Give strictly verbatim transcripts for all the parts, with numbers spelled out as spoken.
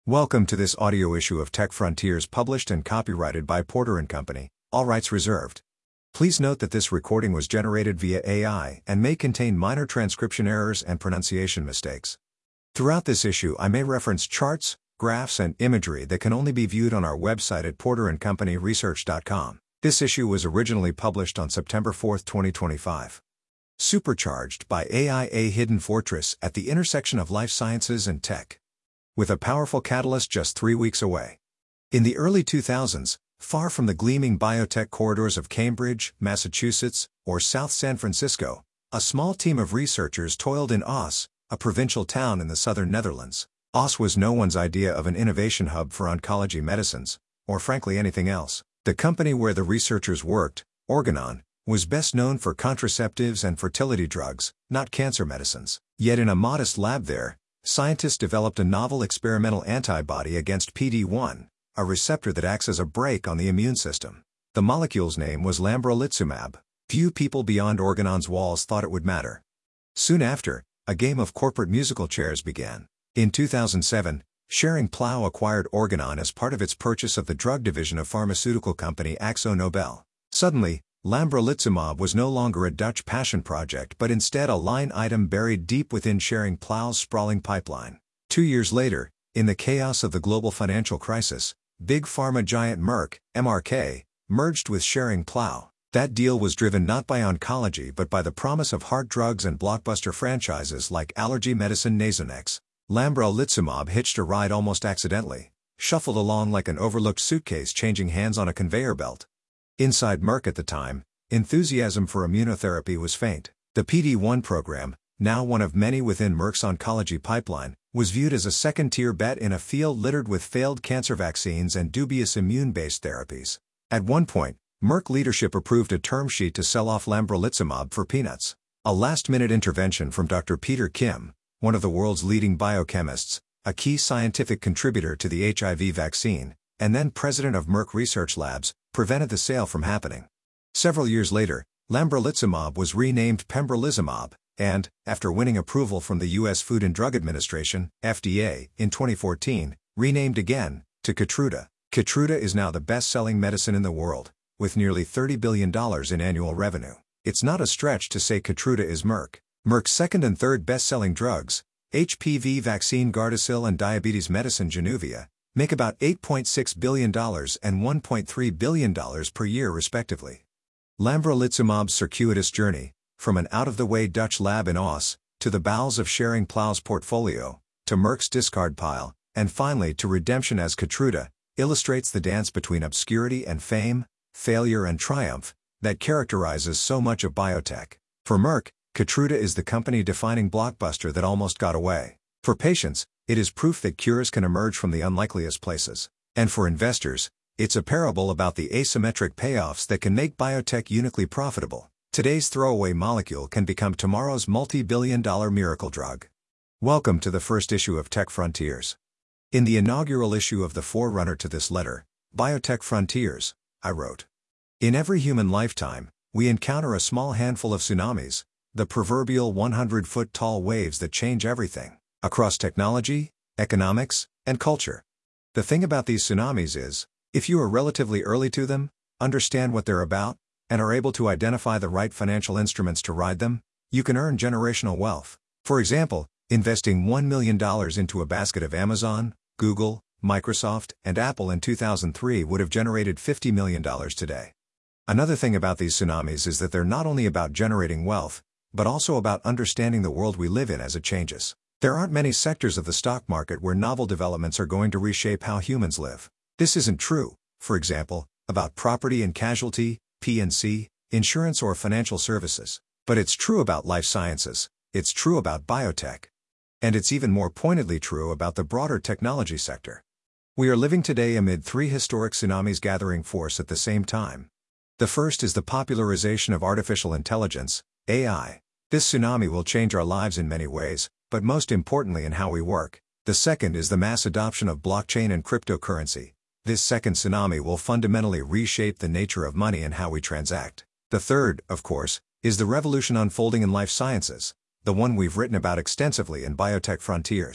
Welcome to this audio issue of Tech Frontiers, published and copyrighted by Porter and Company, all rights reserved. Please note that this recording was generated via A I and may contain minor transcription errors and pronunciation mistakes. Throughout this issue I may reference charts, graphs and imagery that can only be viewed on our website at porter and company research dot com. This issue was originally published on September fourth, twenty twenty-five. Supercharged by A I, a hidden fortress at the intersection of life sciences and tech. With a powerful catalyst just three weeks away. In the early two thousands, far from the gleaming biotech corridors of Cambridge, Massachusetts, or South San Francisco, a small team of researchers toiled in Oss, a provincial town in the southern Netherlands. Oss was no one's idea of an innovation hub for oncology medicines, or frankly anything else. The company where the researchers worked, Organon, was best known for contraceptives and fertility drugs, not cancer medicines. Yet in a modest lab there, scientists developed a novel experimental antibody against P D one, a receptor that acts as a brake on the immune system. The molecule's name was lambrolizumab. Few people beyond Organon's walls thought it would matter. Soon after, a game of corporate musical chairs began. In two thousand seven, Schering-Plough acquired Organon as part of its purchase of the drug division of pharmaceutical company Akzo Nobel. Suddenly, lambrolizumab was no longer a Dutch passion project but instead a line item buried deep within Schering-Plough's sprawling pipeline. Two years later, in the chaos of the global financial crisis, big pharma giant Merck, M R K, merged with Schering-Plough. That deal was driven not by oncology but by the promise of heart drugs and blockbuster franchises like allergy medicine Nasonex. Lambrolizumab hitched a ride almost accidentally, shuffled along like an overlooked suitcase changing hands on a conveyor belt. Inside Merck at the time, enthusiasm for immunotherapy was faint. The P D one program, now one of many within Merck's oncology pipeline, was viewed as a second-tier bet in a field littered with failed cancer vaccines and dubious immune-based therapies. At one point, Merck leadership approved a term sheet to sell off lambrolizumab for peanuts. A last-minute intervention from Doctor Peter Kim, one of the world's leading biochemists, a key scientific contributor to the H I V vaccine, and then president of Merck Research Labs, prevented the sale from happening. Several years later, lambrolizumab was renamed pembrolizumab, and, after winning approval from the U S Food and Drug Administration, F D A, in twenty fourteen, renamed again, to Keytruda. Keytruda is now the best-selling medicine in the world, with nearly thirty billion dollars in annual revenue. It's not a stretch to say Keytruda is Merck. Merck's second and third best-selling drugs, H P V vaccine Gardasil and diabetes medicine Januvia, make about eight point six billion dollars and one point three billion dollars per year respectively. Lambrolizumab's circuitous journey, from an out-of-the-way Dutch lab in Oss, to the bowels of Schering-Plough's portfolio, to Merck's discard pile, and finally to redemption as Keytruda, illustrates the dance between obscurity and fame, failure and triumph, that characterizes so much of biotech. For Merck, Keytruda is the company-defining blockbuster that almost got away. For patients, it is proof that cures can emerge from the unlikeliest places. And for investors, it's a parable about the asymmetric payoffs that can make biotech uniquely profitable. Today's throwaway molecule can become tomorrow's multi-billion dollar miracle drug. Welcome to the first issue of Tech Frontiers. In the inaugural issue of the forerunner to this letter, Biotech Frontiers, I wrote, "In every human lifetime, we encounter a small handful of tsunamis, the proverbial one hundred foot tall waves that change everything, across technology, economics, and culture. The thing about these tsunamis is, if you are relatively early to them, understand what they're about, and are able to identify the right financial instruments to ride them, you can earn generational wealth. For example, investing one million dollars into a basket of Amazon, Google, Microsoft, and Apple in two thousand three would have generated fifty million dollars today. Another thing about these tsunamis is that they're not only about generating wealth, but also about understanding the world we live in as it changes. There aren't many sectors of the stock market where novel developments are going to reshape how humans live. This isn't true, for example, about property and casualty, P and C, insurance or financial services. But it's true about life sciences, it's true about biotech. And it's even more pointedly true about the broader technology sector. We are living today amid three historic tsunamis gathering force at the same time. The first is the popularization of artificial intelligence, A I. This tsunami will change our lives in many ways, but most importantly in how we work. The second is the mass adoption of blockchain and cryptocurrency. This second tsunami will fundamentally reshape the nature of money and how we transact. The third, of course, is the revolution unfolding in life sciences, the one we've written about extensively in Biotech Frontiers.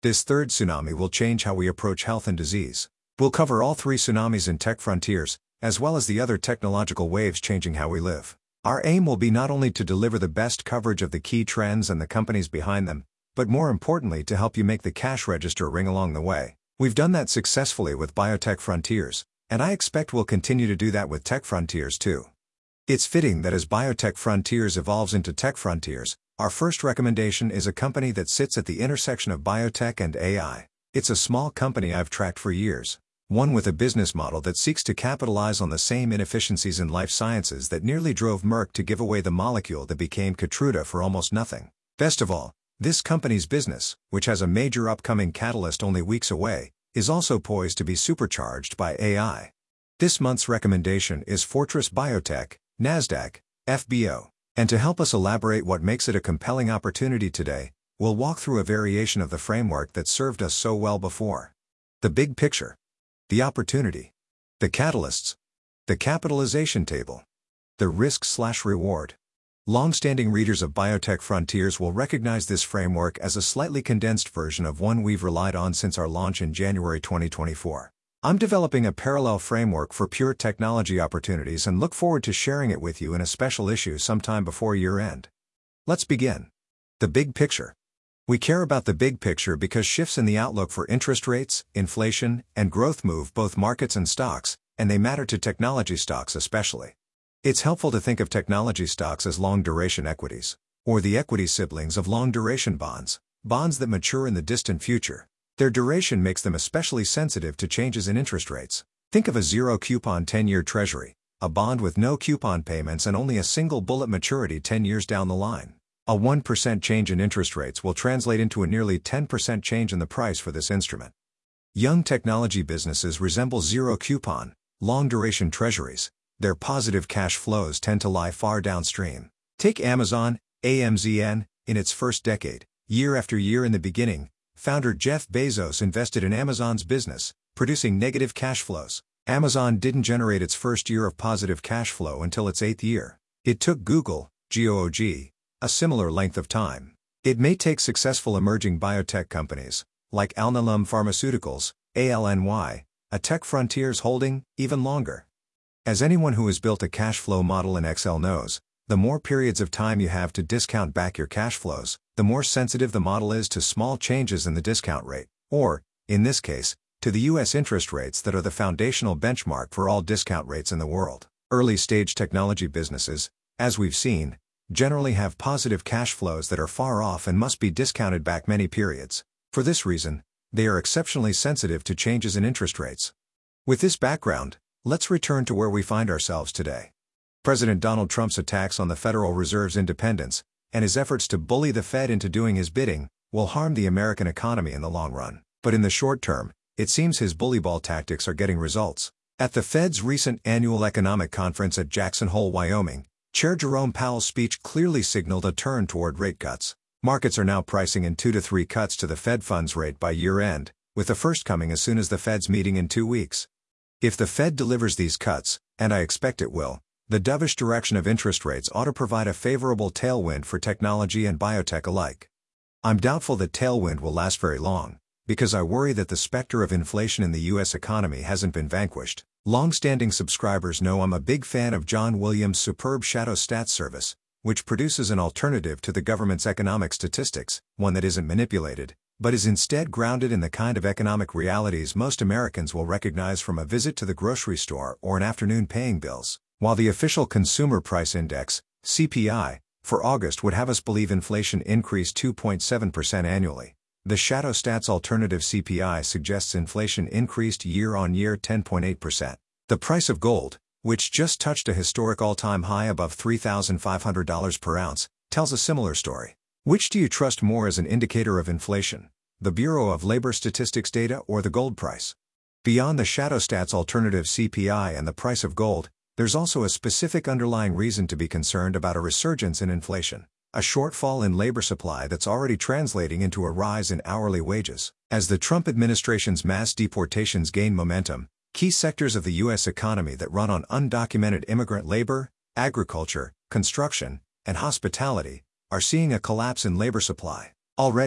This third tsunami will change how we approach health and disease. We'll cover all three tsunamis in Tech Frontiers, as well as the other technological waves changing how we live. Our aim will be not only to deliver the best coverage of the key trends and the companies behind them, but more importantly to help you make the cash register ring along the way. We've done that successfully with Biotech Frontiers, and I expect we'll continue to do that with Tech Frontiers too. It's fitting that as Biotech Frontiers evolves into Tech Frontiers, our first recommendation is a company that sits at the intersection of biotech and A I. It's a small company I've tracked for years. One with a business model that seeks to capitalize on the same inefficiencies in life sciences that nearly drove Merck to give away the molecule that became Keytruda for almost nothing. Best of all, this company's business, which has a major upcoming catalyst only weeks away, is also poised to be supercharged by A I. This month's recommendation is Fortress Biotech, NASDAQ, F B O. And to help us elaborate what makes it a compelling opportunity today, we'll walk through a variation of the framework that served us so well before. The big picture. The opportunity. The catalysts. The capitalization table. The risk-slash-reward. Long-standing readers of Biotech Frontiers will recognize this framework as a slightly condensed version of one we've relied on since our launch in January twenty twenty-four. I'm developing a parallel framework for pure technology opportunities and look forward to sharing it with you in a special issue sometime before year-end. Let's begin. The big picture. We care about the big picture because shifts in the outlook for interest rates, inflation, and growth move both markets and stocks, and they matter to technology stocks especially. It's helpful to think of technology stocks as long-duration equities, or the equity siblings of long-duration bonds, bonds that mature in the distant future. Their duration makes them especially sensitive to changes in interest rates. Think of a zero-coupon ten-year treasury, a bond with no coupon payments and only a single bullet maturity ten years down the line. A one percent change in interest rates will translate into a nearly ten percent change in the price for this instrument. Young technology businesses resemble zero-coupon, long-duration treasuries. Their positive cash flows tend to lie far downstream. Take Amazon, A M Z N, in its first decade. Year after year in the beginning, founder Jeff Bezos invested in Amazon's business, producing negative cash flows. Amazon didn't generate its first year of positive cash flow until its eighth year. It took Google, G O O G, a similar length of time. It may take successful emerging biotech companies, like Alnylam Pharmaceuticals, A L N Y, a Tech Frontiers holding, even longer. As anyone who has built a cash flow model in Excel knows, the more periods of time you have to discount back your cash flows, the more sensitive the model is to small changes in the discount rate, or, in this case, to the U S interest rates that are the foundational benchmark for all discount rates in the world. Early-stage technology businesses, as we've seen, generally have positive cash flows that are far off and must be discounted back many periods. For this reason, they are exceptionally sensitive to changes in interest rates. With this background, let's return to where we find ourselves today. President Donald Trump's attacks on the Federal Reserve's independence, and his efforts to bully the Fed into doing his bidding, will harm the American economy in the long run. But in the short term, it seems his bullyball tactics are getting results. At the Fed's recent annual economic conference at Jackson Hole, Wyoming, Chair Jerome Powell's speech clearly signaled a turn toward rate cuts. Markets are now pricing in two to three cuts to the Fed funds rate by year-end, with the first coming as soon as the Fed's meeting in two weeks. If the Fed delivers these cuts, and I expect it will, the dovish direction of interest rates ought to provide a favorable tailwind for technology and biotech alike. I'm doubtful that tailwind will last very long, because I worry that the specter of inflation in the U S economy hasn't been vanquished. Long-standing subscribers know I'm a big fan of John Williams' superb Shadow Stats service, which produces an alternative to the government's economic statistics, one that isn't manipulated, but is instead grounded in the kind of economic realities most Americans will recognize from a visit to the grocery store or an afternoon paying bills. While the official Consumer Price Index, C P I, for August would have us believe inflation increased two point seven percent annually, the Shadow Stats alternative C P I suggests inflation increased year-on-year ten point eight percent. The price of gold, which just touched a historic all-time high above three thousand five hundred dollars per ounce, tells a similar story. Which do you trust more as an indicator of inflation, the Bureau of Labor Statistics data or the gold price? Beyond the Shadow Stats alternative C P I and the price of gold, there's also a specific underlying reason to be concerned about a resurgence in inflation, a shortfall in labor supply that's already translating into a rise in hourly wages. As the Trump administration's mass deportations gain momentum, key sectors of the U S economy that run on undocumented immigrant labor, agriculture, construction, and hospitality, are seeing a collapse in labor supply. Already,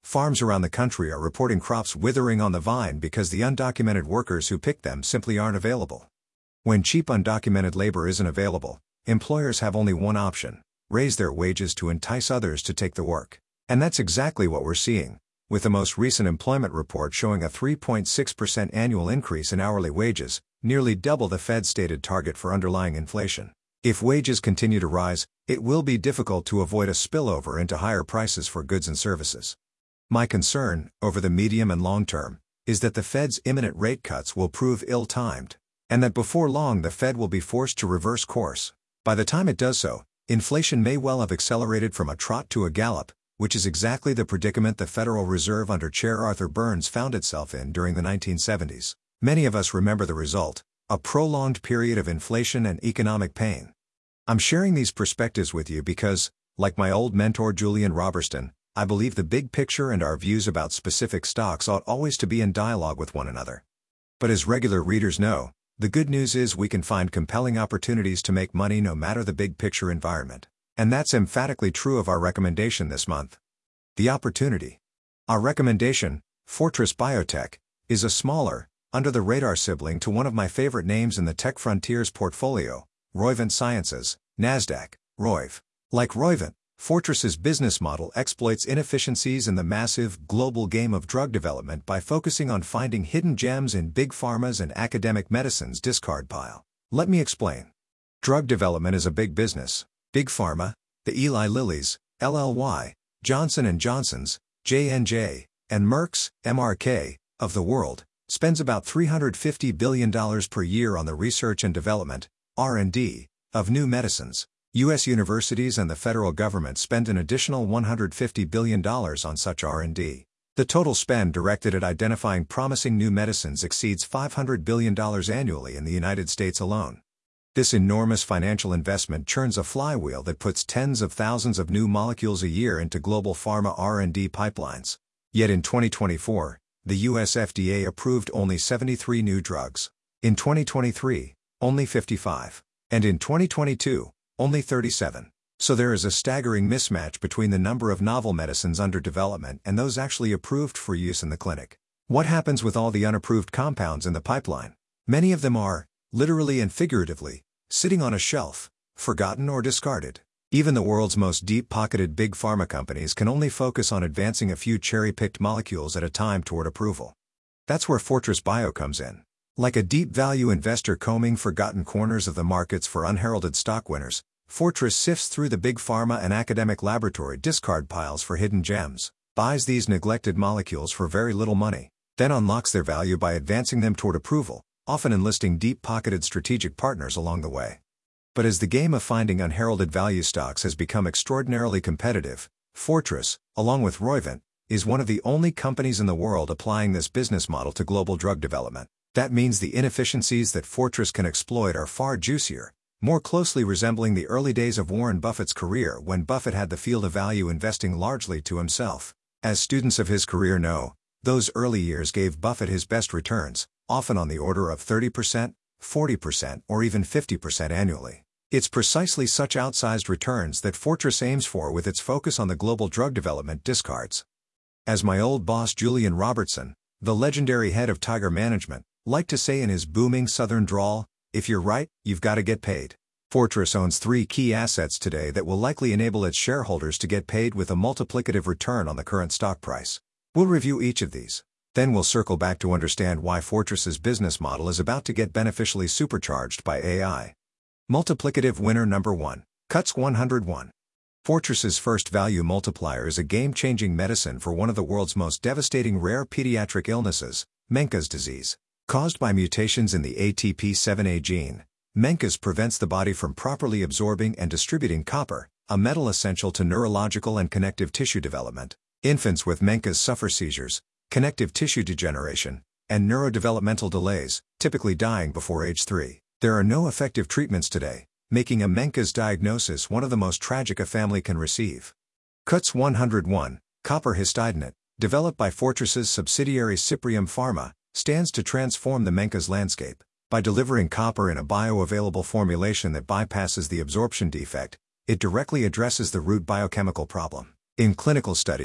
Farms around the country are reporting crops withering on the vine because the undocumented workers who pick them simply aren't available. When cheap undocumented labor isn't available, employers have only one option: raise their wages to entice others to take the work. And that's exactly what we're seeing, with the most recent employment report showing a three point six percent annual increase in hourly wages, nearly double the Fed's stated target for underlying inflation. If wages continue to rise, it will be difficult to avoid a spillover into higher prices for goods and services. My concern, over the medium and long term, is that the Fed's imminent rate cuts will prove ill-timed, and that before long the Fed will be forced to reverse course. By the time it does so, inflation may well have accelerated from a trot to a gallop, which is exactly the predicament the Federal Reserve under Chair Arthur Burns found itself in during the nineteen seventies. Many of us remember the result: a prolonged period of inflation and economic pain. I'm sharing these perspectives with you because, like my old mentor Julian Robertson, I believe the big picture and our views about specific stocks ought always to be in dialogue with one another. But as regular readers know, the good news is we can find compelling opportunities to make money no matter the big picture environment. And that's emphatically true of our recommendation this month. The opportunity. Our recommendation, Fortress Biotech, is a smaller, under-the-radar sibling to one of my favorite names in the Tech Frontiers portfolio, Roivant Sciences, NASDAQ, R O I V. Like Roivant, Fortress's business model exploits inefficiencies in the massive, global game of drug development by focusing on finding hidden gems in big pharma's and academic medicine's discard pile. Let me explain. Drug development is a big business. Big Pharma, the Eli Lilly's, L L Y, Johnson and Johnson's, J and J, and Merck's, M R K, of the world, spends about three hundred fifty billion dollars per year on the research and development, R and D, of new medicines. U S universities and the federal government spend an additional one hundred fifty billion dollars on such R and D. The total spend directed at identifying promising new medicines exceeds five hundred billion dollars annually in the United States alone. This enormous financial investment churns a flywheel that puts tens of thousands of new molecules a year into global pharma R and D pipelines. Yet in twenty twenty-four, the U S F D A approved only seventy-three new drugs. In twenty twenty-three, only fifty-five. And in twenty twenty-two, only thirty-seven. So there is a staggering mismatch between the number of novel medicines under development and those actually approved for use in the clinic. What happens with all the unapproved compounds in the pipeline? Many of them are, literally and figuratively, sitting on a shelf, forgotten or discarded. Even the world's most deep-pocketed big pharma companies can only focus on advancing a few cherry-picked molecules at a time toward approval. That's where Fortress Bio comes in. Like a deep-value investor combing forgotten corners of the markets for unheralded stock winners, Fortress sifts through the big pharma and academic laboratory discard piles for hidden gems, buys these neglected molecules for very little money, then unlocks their value by advancing them toward approval, often enlisting deep-pocketed strategic partners along the way. But as the game of finding unheralded value stocks has become extraordinarily competitive, Fortress, along with Roivant, is one of the only companies in the world applying this business model to global drug development. That means the inefficiencies that Fortress can exploit are far juicier, more closely resembling the early days of Warren Buffett's career when Buffett had the field of value investing largely to himself. As students of his career know, those early years gave Buffett his best returns, often on the order of thirty percent, forty percent, or even fifty percent annually. It's precisely such outsized returns that Fortress aims for with its focus on the global drug development discards. As my old boss Julian Robertson, the legendary head of Tiger Management, liked to say in his booming southern drawl, "If you're right, you've got to get paid." Fortress owns three key assets today that will likely enable its shareholders to get paid with a multiplicative return on the current stock price. We'll review each of these. Then we'll circle back to understand why Fortress's business model is about to get beneficially supercharged by A I. Multiplicative winner number one. C U T S one hundred one. Fortress's first value multiplier is a game-changing medicine for one of the world's most devastating rare pediatric illnesses, Menkes disease. Caused by mutations in the A T P seven A gene, Menkes prevents the body from properly absorbing and distributing copper, a metal essential to neurological and connective tissue development. Infants with Menkes suffer seizures, connective tissue degeneration, and neurodevelopmental delays, typically dying before age three. There are no effective treatments today, making a Menkes diagnosis one of the most tragic a family can receive. C U T S one hundred one, copper histidinate, developed by Fortress's subsidiary Cyprium Pharma, stands to transform the Menkes landscape. By delivering copper in a bioavailable formulation that bypasses the absorption defect, it directly addresses the root biochemical problem. In clinical studies,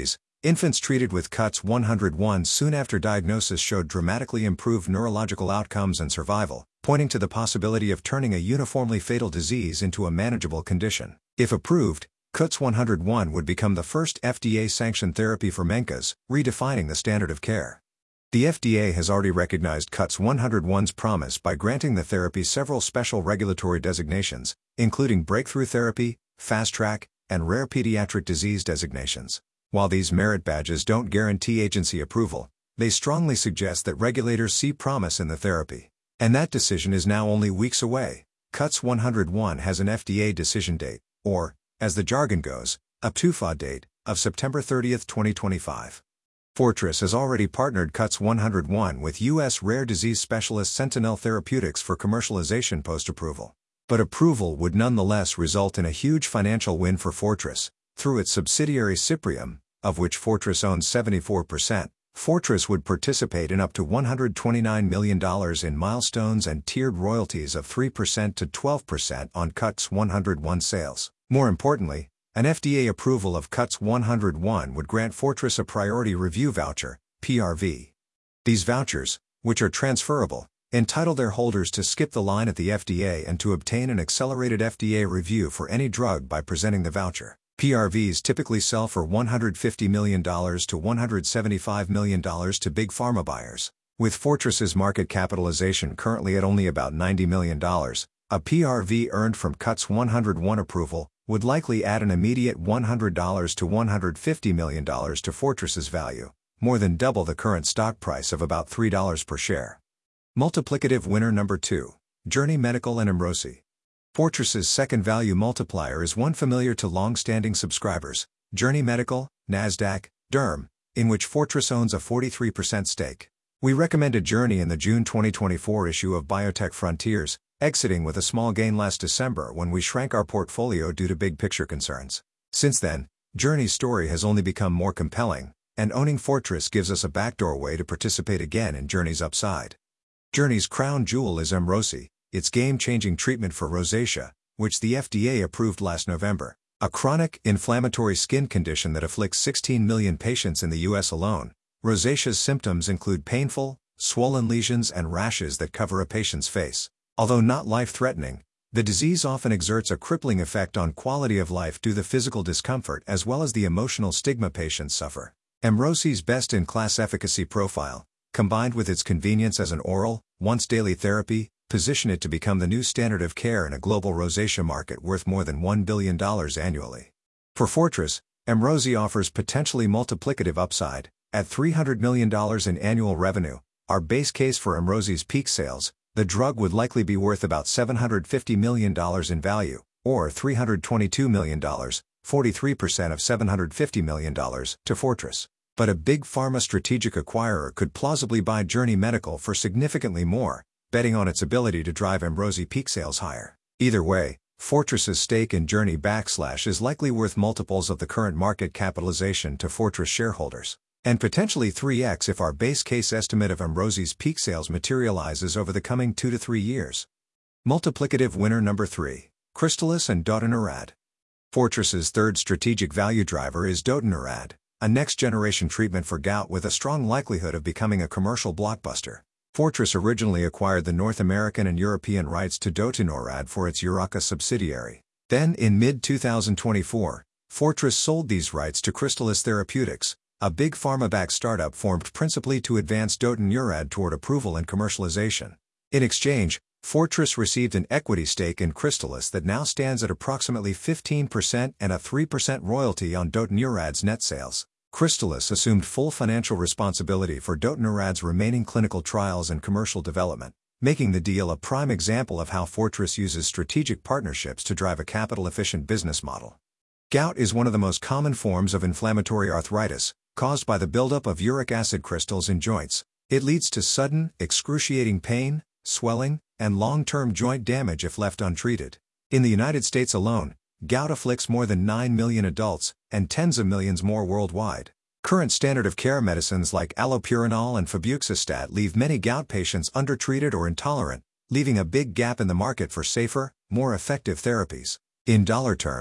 Infants treated with C U T S one oh one soon after diagnosis showed dramatically improved neurological outcomes and survival, pointing to the possibility of turning a uniformly fatal disease into a manageable condition. If approved, C U T S one oh one would become the first F D A-sanctioned therapy for Menkes, redefining the standard of care. The F D A has already recognized C U T S one oh one's promise by granting the therapy several special regulatory designations, including Breakthrough Therapy, Fast Track, and Rare Pediatric Disease designations. While these merit badges don't guarantee agency approval, they strongly suggest that regulators see promise in the therapy. And that decision is now only weeks away. C U T S one oh one has an F D A decision date, or, as the jargon goes, a P D U F A date, of September thirtieth twenty twenty-five. Fortress has already partnered C U T S one oh one with U S rare disease specialist Sentinel Therapeutics for commercialization post-approval. But approval would nonetheless result in a huge financial win for Fortress. Through its subsidiary Cyprium, of which Fortress owns seventy-four percent, Fortress would participate in up to one hundred twenty-nine million dollars in milestones and tiered royalties of three percent to twelve percent on C U T S one oh one sales. More importantly, an F D A approval of C U T S one oh one would grant Fortress a priority review voucher, P R V. These vouchers, which are transferable, entitle their holders to skip the line at the F D A and to obtain an accelerated F D A review for any drug by presenting the voucher. P R Vs typically sell for one hundred fifty million dollars to one hundred seventy-five million dollars to big pharma buyers. With Fortress's market capitalization currently at only about ninety million dollars, a P R V earned from C U T S one oh one approval would likely add an immediate one hundred to one hundred fifty million dollars to Fortress's value, more than double the current stock price of about three dollars per share. Multiplicative winner number two, Journey Medical and Emrosi. Fortress's second value multiplier is one familiar to long-standing subscribers, Journey Medical, Nasdaq, Derm, in which Fortress owns a forty-three percent stake. We recommended Journey in the June twenty twenty-four issue of Biotech Frontiers, exiting with a small gain last December when we shrank our portfolio due to big-picture concerns. Since then, Journey's story has only become more compelling, and owning Fortress gives us a backdoor way to participate again in Journey's upside. Journey's crown jewel is Emrosi, its game-changing treatment for rosacea, which the F D A approved last November, a chronic, inflammatory skin condition that afflicts sixteen million patients in the U S alone. Rosacea's symptoms include painful, swollen lesions and rashes that cover a patient's face. Although not life-threatening, the disease often exerts a crippling effect on quality of life due to the physical discomfort as well as the emotional stigma patients suffer. Emrosi's best-in-class efficacy profile, combined with its convenience as an oral, once-daily therapy, position it to become the new standard of care in a global rosacea market worth more than one billion dollars annually. For Fortress, Emrosi offers potentially multiplicative upside. At three hundred million dollars in annual revenue, our base case for Emrosi's peak sales, the drug would likely be worth about seven hundred fifty million dollars in value, or three hundred twenty-two million dollars, forty-three percent of seven hundred fifty million dollars, to Fortress. But a big pharma strategic acquirer could plausibly buy Journey Medical for significantly more, betting on its ability to drive Emrosi peak sales higher. Either way, Fortress's stake in Journey backslash is likely worth multiples of the current market capitalization to Fortress shareholders, and potentially three x if our base case estimate of Emrosi's peak sales materializes over the coming two to three years. Multiplicative winner number three, Crystalis and Dotinurad. Fortress's third strategic value driver is Dotinurad, a next-generation treatment for gout with a strong likelihood of becoming a commercial blockbuster. Fortress originally acquired the North American and European rights to Dotinurad for its Uraca subsidiary. Then, in mid twenty twenty-four, Fortress sold these rights to Crystalis Therapeutics, a big pharma-backed startup formed principally to advance Dotinurad toward approval and commercialization. In exchange, Fortress received an equity stake in Crystalis that now stands at approximately fifteen percent and a three percent royalty on Dotinurad's net sales. Crystalis assumed full financial responsibility for Dotinurad's remaining clinical trials and commercial development, making the deal a prime example of how Fortress uses strategic partnerships to drive a capital-efficient business model. Gout is one of the most common forms of inflammatory arthritis, caused by the buildup of uric acid crystals in joints. It leads to sudden, excruciating pain, swelling, and long-term joint damage if left untreated. In the United States alone, gout afflicts more than nine million adults, and tens of millions more worldwide. Current standard of care medicines like allopurinol and febuxostat leave many gout patients undertreated or intolerant, leaving a big gap in the market for safer, more effective therapies. In dollar terms,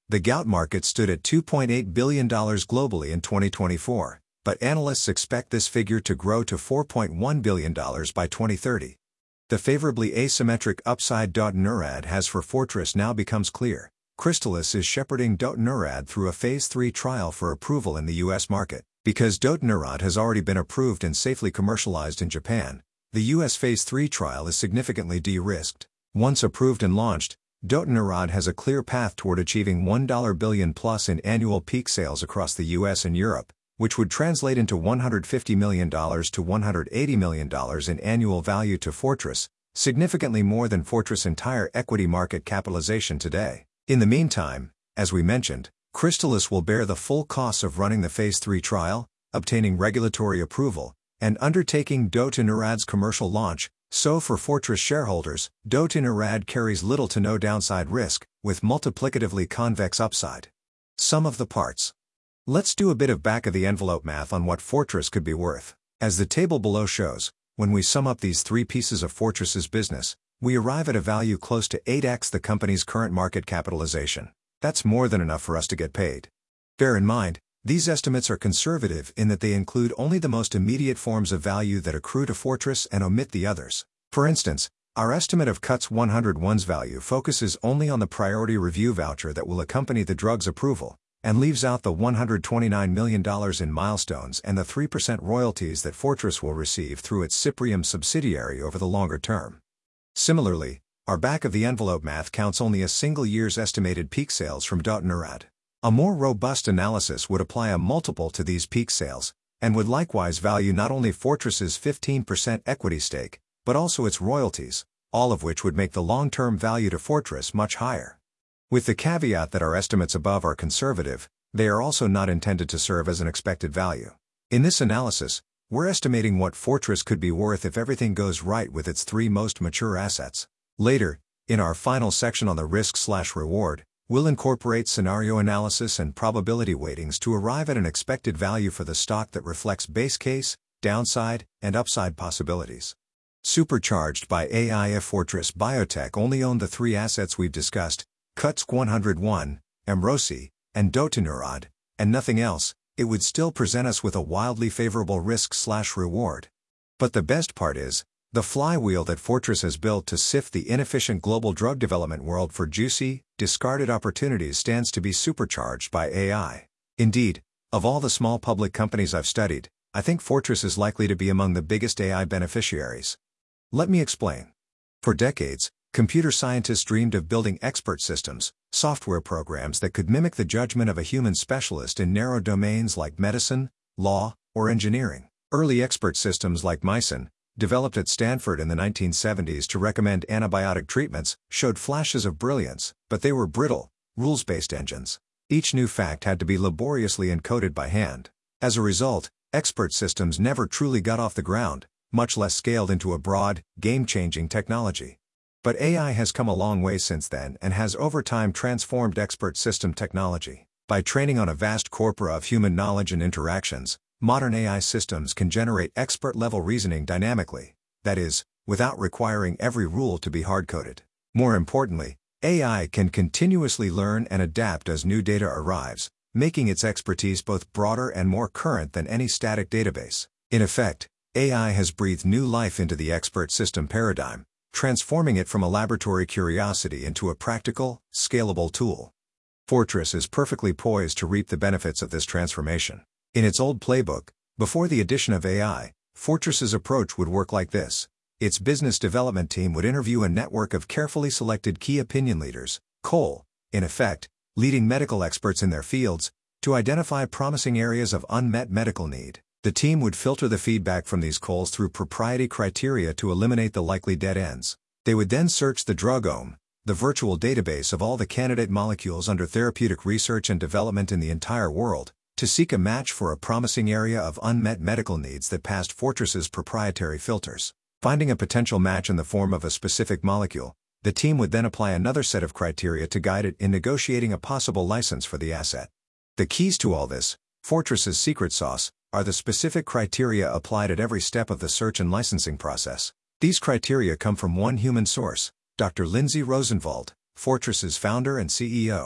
The gout market stood at two point eight billion dollars globally in twenty twenty-four, but analysts expect this figure to grow to four point one billion dollars by twenty thirty. The favorably asymmetric upside dotinurad has for Fortress now becomes clear. Crystalis is shepherding dotinurad through a phase three trial for approval in the U S market. Because dotinurad has already been approved and safely commercialized in Japan, the U S phase three trial is significantly de-risked. Once approved and launched, dotinurad has a clear path toward achieving one billion dollars plus in annual peak sales across the U S and Europe, which would translate into one hundred fifty million dollars to one hundred eighty million dollars in annual value to Fortress, significantly more than Fortress' entire equity market capitalization today. In the meantime, as we mentioned, Crystalis will bear the full costs of running the phase three trial, obtaining regulatory approval, and undertaking dotinurad's commercial launch, so for Fortress shareholders, dotinurad carries little to no downside risk, with multiplicatively convex upside. Sum of the parts. Let's do a bit of back-of-the-envelope math on what Fortress could be worth. As the table below shows, when we sum up these three pieces of Fortress's business, we arrive at a value close to eight x the company's current market capitalization. That's more than enough for us to get paid. Bear in mind, these estimates are conservative in that they include only the most immediate forms of value that accrue to Fortress and omit the others. For instance, our estimate of C U T S one oh one's value focuses only on the priority review voucher that will accompany the drug's approval, and leaves out the one hundred twenty-nine million dollars in milestones and the three percent royalties that Fortress will receive through its Cyprium subsidiary over the longer term. Similarly, our back-of-the-envelope math counts only a single year's estimated peak sales from dotinurad. A more robust analysis would apply a multiple to these peak sales, and would likewise value not only Fortress's fifteen percent equity stake, but also its royalties, all of which would make the long-term value to Fortress much higher. With the caveat that our estimates above are conservative, they are also not intended to serve as an expected value. In this analysis, we're estimating what Fortress could be worth if everything goes right with its three most mature assets. Later, in our final section on the risk-slash-reward, we'll incorporate scenario analysis and probability weightings to arrive at an expected value for the stock that reflects base case, downside, and upside possibilities. Supercharged by A I, if Fortress Biotech only owned the three assets we've discussed, C U T S one oh one, Emrosi, and dotinurad, and nothing else, it would still present us with a wildly favorable risk-slash-reward. But the best part is, the flywheel that Fortress has built to sift the inefficient global drug development world for juicy, discarded opportunities stands to be supercharged by A I. Indeed, of all the small public companies I've studied, I think Fortress is likely to be among the biggest A I beneficiaries. Let me explain. For decades, computer scientists dreamed of building expert systems, software programs that could mimic the judgment of a human specialist in narrow domains like medicine, law, or engineering. Early expert systems like Mycin, developed at Stanford in the nineteen seventies to recommend antibiotic treatments, showed flashes of brilliance, but they were brittle, rules-based engines. Each new fact had to be laboriously encoded by hand. As a result, expert systems never truly got off the ground, much less scaled into a broad, game-changing technology. But A I has come a long way since then and has over time transformed expert system technology. By training on a vast corpora of human knowledge and interactions, modern A I systems can generate expert-level reasoning dynamically, that is, without requiring every rule to be hard-coded. More importantly, A I can continuously learn and adapt as new data arrives, making its expertise both broader and more current than any static database. In effect, A I has breathed new life into the expert system paradigm, transforming it from a laboratory curiosity into a practical, scalable tool. Fortress is perfectly poised to reap the benefits of this transformation. In its old playbook, before the addition of A I, Fortress's approach would work like this. Its business development team would interview a network of carefully selected key opinion leaders, C O L, in effect, leading medical experts in their fields, to identify promising areas of unmet medical need. The team would filter the feedback from these C O Ls through proprietary criteria to eliminate the likely dead ends. They would then search the drugome, the virtual database of all the candidate molecules under therapeutic research and development in the entire world, to seek a match for a promising area of unmet medical needs that passed Fortress's proprietary filters. Finding a potential match in the form of a specific molecule, the team would then apply another set of criteria to guide it in negotiating a possible license for the asset. The keys to all this, Fortress's secret sauce, are the specific criteria applied at every step of the search and licensing process. These criteria come from one human source, Doctor Lindsay Rosenwald, Fortress's founder and C E O.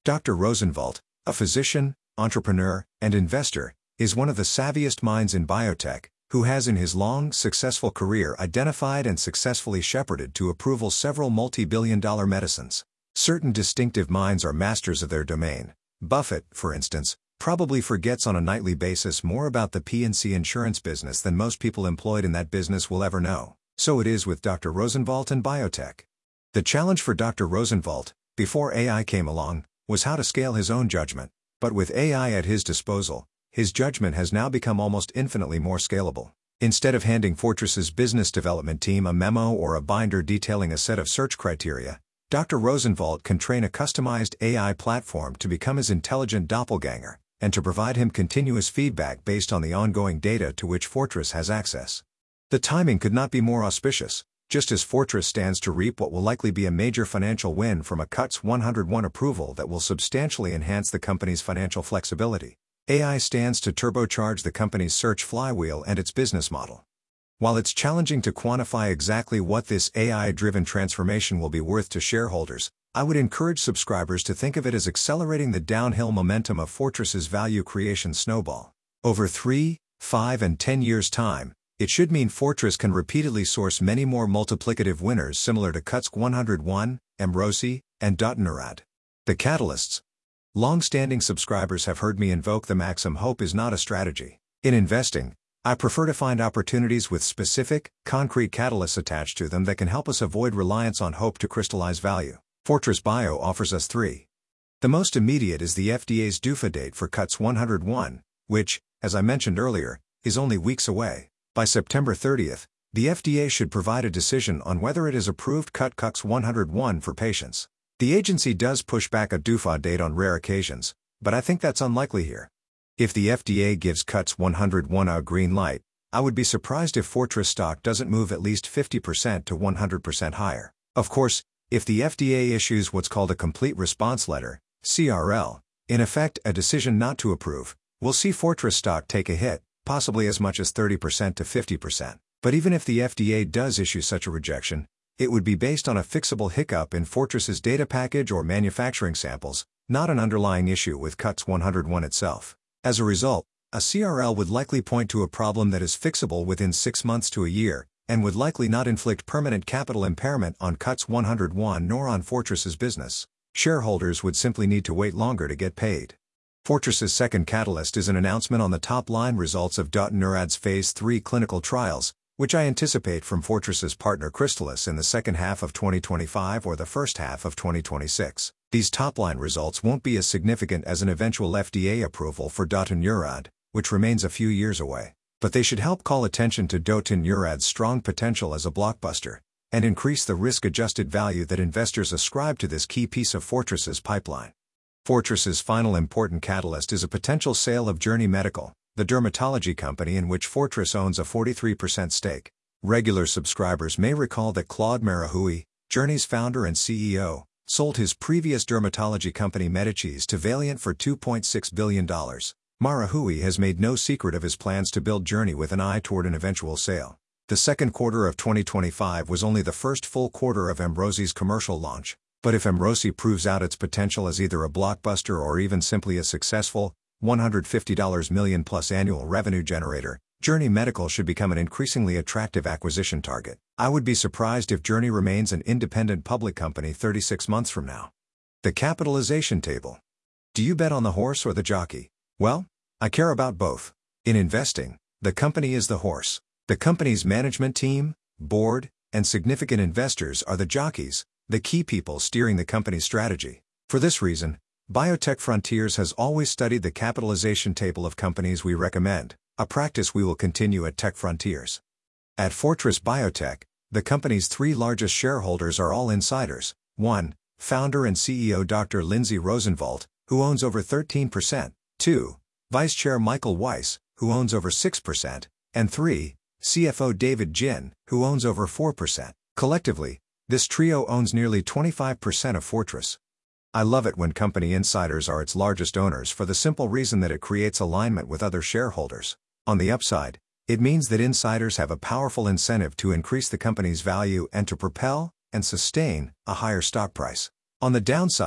Doctor Rosenwald, a physician, entrepreneur, and investor, is one of the savviest minds in biotech, who has in his long, successful career identified and successfully shepherded to approval several multi-billion dollar medicines. Certain distinctive minds are masters of their domain. Buffett, for instance, probably forgets on a nightly basis more about the P and C insurance business than most people employed in that business will ever know. So it is with Doctor Rosenwald and biotech. The challenge for Doctor Rosenwald, before A I came along, was how to scale his own judgment. But with A I at his disposal, his judgment has now become almost infinitely more scalable. Instead of handing Fortress's business development team a memo or a binder detailing a set of search criteria, Doctor Rosenwald can train a customized A I platform to become his intelligent doppelganger, and to provide him continuous feedback based on the ongoing data to which Fortress has access. The timing could not be more auspicious, just as Fortress stands to reap what will likely be a major financial win from a C U T S one oh one approval that will substantially enhance the company's financial flexibility. A I stands to turbocharge the company's search flywheel and its business model. While it's challenging to quantify exactly what this A I-driven transformation will be worth to shareholders, I would encourage subscribers to think of it as accelerating the downhill momentum of Fortress's value creation snowball. Over three, five, and ten years' time, it should mean Fortress can repeatedly source many more multiplicative winners similar to C U T S one oh one, Emrosi, and Dotinurad. The catalysts. Long-standing subscribers have heard me invoke the maxim hope is not a strategy. In investing, I prefer to find opportunities with specific, concrete catalysts attached to them that can help us avoid reliance on hope to crystallize value. Fortress Bio offers us three. The most immediate is the F D A's D U F A date for C U T S one oh one, which, as I mentioned earlier, is only weeks away. By September thirtieth, the F D A should provide a decision on whether it has approved C U T S one oh one for patients. The agency does push back a D U F A date on rare occasions, but I think that's unlikely here. If the F D A gives C U T S one oh one a green light, I would be surprised if Fortress stock doesn't move at least fifty percent to one hundred percent higher. Of course, if the F D A issues what's called a Complete Response Letter, C R L, in effect a decision not to approve, we'll see Fortress stock take a hit, possibly as much as thirty percent to fifty percent. But even if the F D A does issue such a rejection, it would be based on a fixable hiccup in Fortress's data package or manufacturing samples, not an underlying issue with C U T S one oh one itself. As a result, a C R L would likely point to a problem that is fixable within six months to a year, and would likely not inflict permanent capital impairment on C U T S one oh one nor on Fortress's business. Shareholders would simply need to wait longer to get paid. Fortress's second catalyst is an announcement on the top-line results of Dotinurad's phase three clinical trials, which I anticipate from Fortress's partner Crystalis in the second half of twenty twenty-five or the first half of twenty twenty-six. These top-line results won't be as significant as an eventual F D A approval for Dotinurad, which remains a few years away. But they should help call attention to Dotinurad's strong potential as a blockbuster, and increase the risk-adjusted value that investors ascribe to this key piece of Fortress's pipeline. Fortress's final important catalyst is a potential sale of Journey Medical, the dermatology company in which Fortress owns a forty-three percent stake. Regular subscribers may recall that Claude Marahui, Journey's founder and C E O, sold his previous dermatology company Medicis to Valeant for two point six billion dollars. Marahui has made no secret of his plans to build Journey with an eye toward an eventual sale. The second quarter of twenty twenty-five was only the first full quarter of Emrosi's commercial launch, but if Emrosi proves out its potential as either a blockbuster or even simply a successful, one hundred fifty million dollars plus annual revenue generator, Journey Medical should become an increasingly attractive acquisition target. I would be surprised if Journey remains an independent public company thirty-six months from now. The capitalization table. Do you bet on the horse or the jockey? Well, I care about both. In investing, the company is the horse. The company's management team, board, and significant investors are the jockeys, the key people steering the company's strategy. For this reason, Biotech Frontiers has always studied the capitalization table of companies we recommend, a practice we will continue at Tech Frontiers. At Fortress Biotech, the company's three largest shareholders are all insiders. one. Founder and C E O Doctor Lindsay Rosenwald, who owns over thirteen percent. two. Vice Chair Michael Weiss, who owns over six percent. And three. C F O David Jin, who owns over four percent. Collectively, this trio owns nearly twenty-five percent of Fortress. I love it when company insiders are its largest owners for the simple reason that it creates alignment with other shareholders. On the upside, it means that insiders have a powerful incentive to increase the company's value and to propel and sustain a higher stock price. On the downside,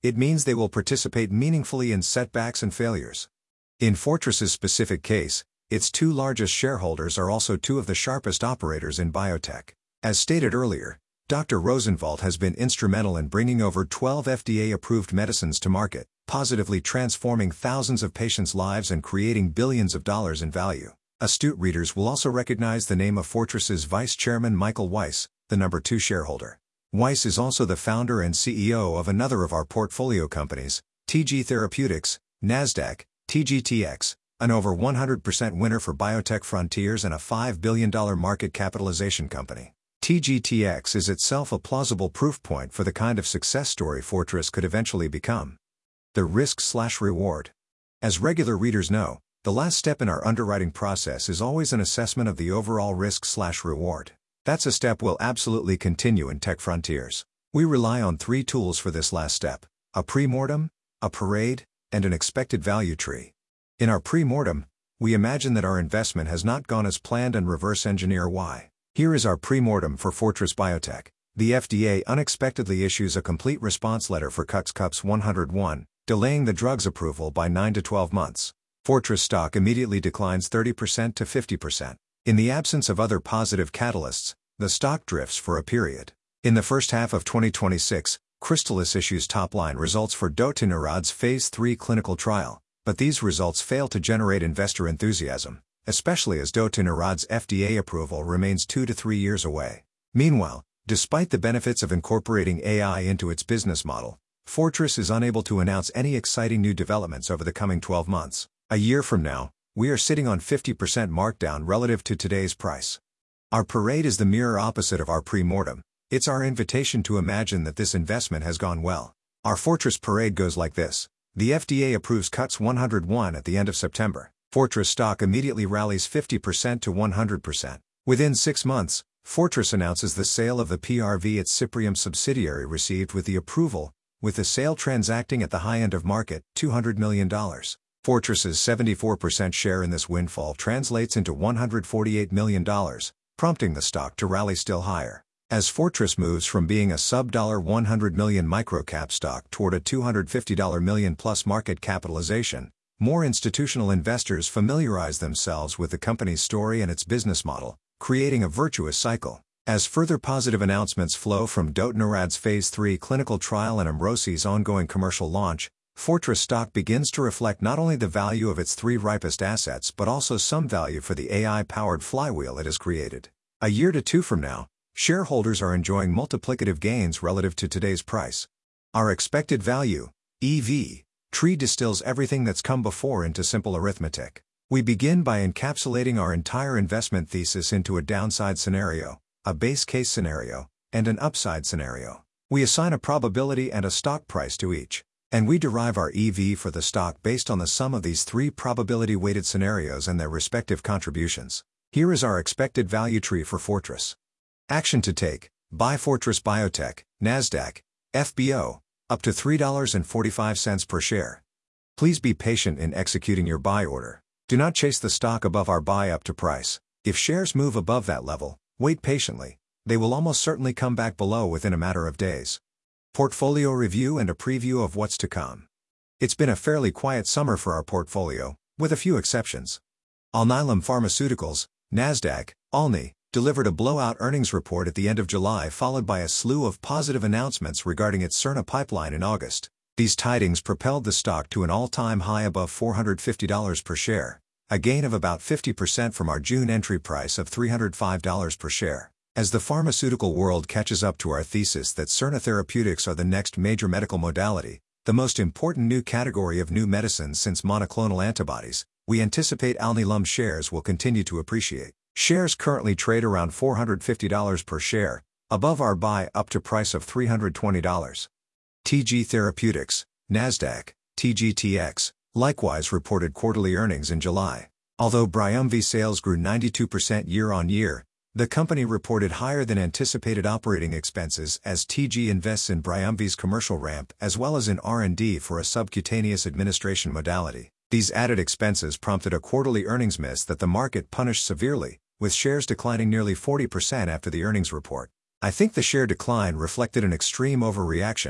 It means they will participate meaningfully in setbacks and failures. In Fortress's specific case, its two largest shareholders are also two of the sharpest operators in biotech. As stated earlier, Doctor Rosenwald has been instrumental in bringing over twelve F D A-approved medicines to market, positively transforming thousands of patients' lives and creating billions of dollars in value. Astute readers will also recognize the name of Fortress's Vice Chairman Michael Weiss, the number two shareholder. Weiss is also the founder and C E O of another of our portfolio companies, T G Therapeutics, NASDAQ, T G T X, an over one hundred percent winner for Biotech Frontiers and a five billion dollars market capitalization company. T G T X is itself a plausible proof point for the kind of success story Fortress could eventually become. The risk-slash-reward. As regular readers know, the last step in our underwriting process is always an assessment of the overall risk-slash-reward. That's a step we'll absolutely continue in Tech Frontiers. We rely on three tools for this last step: a pre-mortem, a parade, and an expected value tree. In our pre-mortem, we imagine that our investment has not gone as planned and reverse engineer why. Here is our pre-mortem for Fortress Biotech. The F D A unexpectedly issues a complete response letter for C U T S one oh one, delaying the drug's approval by nine to twelve months. Fortress stock immediately declines thirty percent to fifty percent. In the absence of other positive catalysts, the stock drifts for a period. In the first half of twenty twenty-six, Crystalis issues top-line results for dotinurod's phase three clinical trial, but these results fail to generate investor enthusiasm, especially as dotinurod's F D A approval remains two to three years away. Meanwhile, despite the benefits of incorporating A I into its business model, Fortress is unable to announce any exciting new developments over the coming twelve months. A year from now, we are sitting on fifty percent markdown relative to today's price. Our parade is the mirror opposite of our pre-mortem. It's our invitation to imagine that this investment has gone well. Our Fortress parade goes like this. The F D A approves C U T S one oh one at the end of September. Fortress stock immediately rallies fifty percent to one hundred percent. Within six months, Fortress announces the sale of the P R V its Cyprium subsidiary received with the approval, with the sale transacting at the high end of market, two hundred million dollars. Fortress's seventy-four percent share in this windfall translates into one hundred forty-eight million dollars, prompting the stock to rally still higher. As Fortress moves from being a sub one hundred million dollars microcap stock toward a two hundred fifty million dollars plus market capitalization, more institutional investors familiarize themselves with the company's story and its business model, creating a virtuous cycle. As further positive announcements flow from dotinurod's phase three clinical trial and Emrosi's ongoing commercial launch, Fortress stock begins to reflect not only the value of its three ripest assets but also some value for the A I-powered flywheel it has created. A year to two from now, shareholders are enjoying multiplicative gains relative to today's price. Our expected value, E V, tree distills everything that's come before into simple arithmetic. We begin by encapsulating our entire investment thesis into a downside scenario, a base case scenario, and an upside scenario. We assign a probability and a stock price to each, and we derive our E V for the stock based on the sum of these three probability-weighted scenarios and their respective contributions. Here is our expected value tree for Fortress. Action to take: buy Fortress Biotech, NASDAQ, F B O, up to three dollars and forty-five cents per share. Please be patient in executing your buy order. Do not chase the stock above our buy up to price. If shares move above that level, wait patiently. They will almost certainly come back below within a matter of days. Portfolio review and a preview of what's to come. It's been a fairly quiet summer for our portfolio, with a few exceptions. Alnylam Pharmaceuticals, NASDAQ, A L N I, delivered a blowout earnings report at the end of July followed by a slew of positive announcements regarding its Cerna pipeline in August. These tidings propelled the stock to an all-time high above four hundred fifty dollars per share, a gain of about fifty percent from our June entry price of three hundred five dollars per share. As the pharmaceutical world catches up to our thesis that Cerna therapeutics are the next major medical modality, the most important new category of new medicines since monoclonal antibodies, we anticipate Alnylam shares will continue to appreciate. Shares currently trade around four hundred fifty dollars per share, above our buy up to price of three hundred twenty dollars. T G Therapeutics, NASDAQ, T G T X, likewise reported quarterly earnings in July. Although Briumvi sales grew ninety-two percent year-on-year, the company reported higher than anticipated operating expenses as T G invests in Briumvi's commercial ramp as well as in R and D for a subcutaneous administration modality. These added expenses prompted a quarterly earnings miss that the market punished severely, with shares declining nearly forty percent after the earnings report. I think the share decline reflected an extreme overreaction,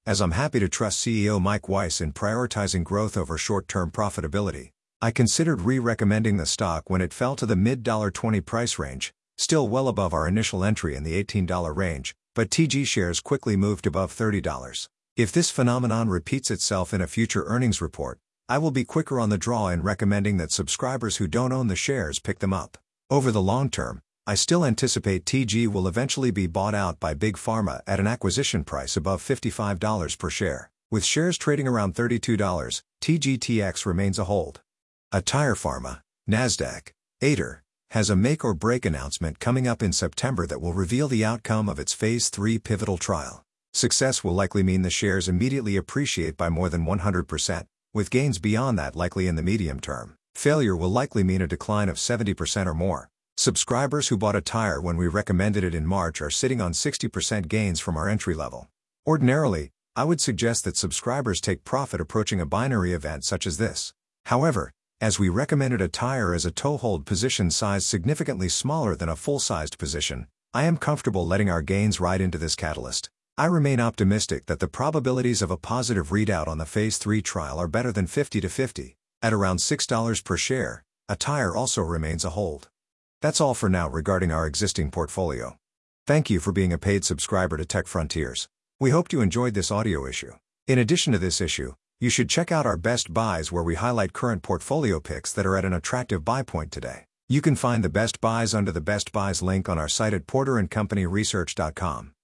as I'm happy to trust C E O Mike Weiss in prioritizing growth over short-term profitability. I considered re-recommending the stock when it fell to the mid twenty price range, still well above our initial entry in the eighteen dollar range, but T G shares quickly moved above thirty dollars. If this phenomenon repeats itself in a future earnings report, I will be quicker on the draw in recommending that subscribers who don't own the shares pick them up. Over the long term, I still anticipate T G will eventually be bought out by Big Pharma at an acquisition price above fifty-five dollars per share. With shares trading around thirty-two dollars, T G T X remains a hold. aTyr Pharma, Nasdaq, aTyr, has a make-or-break announcement coming up in September that will reveal the outcome of its phase three pivotal trial. Success will likely mean the shares immediately appreciate by more than one hundred percent, with gains beyond that likely in the medium term. Failure will likely mean a decline of seventy percent or more. Subscribers who bought aTyr when we recommended it in March are sitting on sixty percent gains from our entry level. Ordinarily, I would suggest that subscribers take profit approaching a binary event such as this. However, as we recommended aTyr as a toe-hold position size significantly smaller than a full-sized position, I am comfortable letting our gains ride into this catalyst. I remain optimistic that the probabilities of a positive readout on the phase three trial are better than fifty to fifty. At around six dollars per share, aTyr also remains a hold. That's all for now regarding our existing portfolio. Thank you for being a paid subscriber to Tech Frontiers. We hope you enjoyed this audio issue. In addition to this issue, you should check out our best buys where we highlight current portfolio picks that are at an attractive buy point today. You can find the best buys under the best buys link on our site at porter and company research dot com.